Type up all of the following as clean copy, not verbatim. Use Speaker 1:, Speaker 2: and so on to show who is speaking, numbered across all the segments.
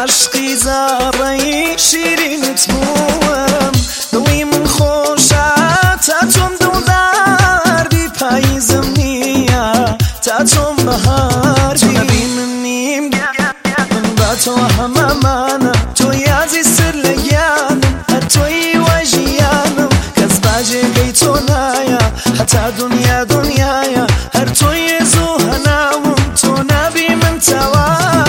Speaker 1: عشقی زارەی شیرینت بووم دڵی من خۆشە تا تۆم دڵداری پاییزم نییە تا تۆم بەهاری نەبی من نیم من با تۆ هەمەمانە تۆ یازی سر لە گیانم هەر تۆی وای ژیانم کەس باجێگەی تۆ نایە هەتا دنیا دنیایە هەر تۆی زوو هەناوم تۆ نابی من تەوا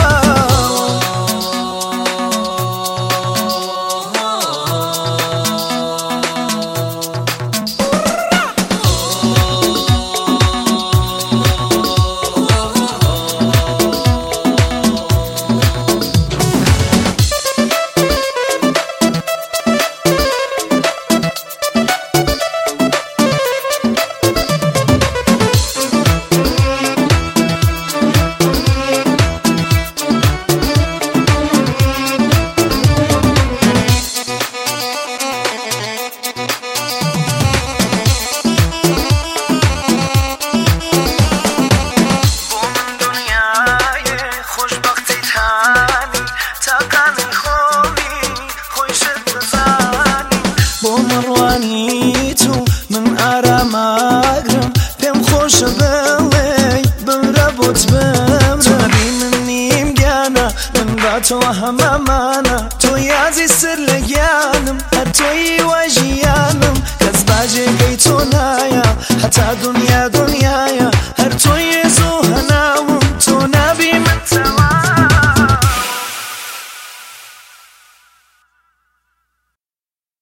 Speaker 1: من ئاراماگرم پێم خۆشە بڵێ بمرە بۆت بمرە تۆبی من نیم گیانە من با تۆ هەمەمانە تۆ یازی سر لە گیانم هەر تۆی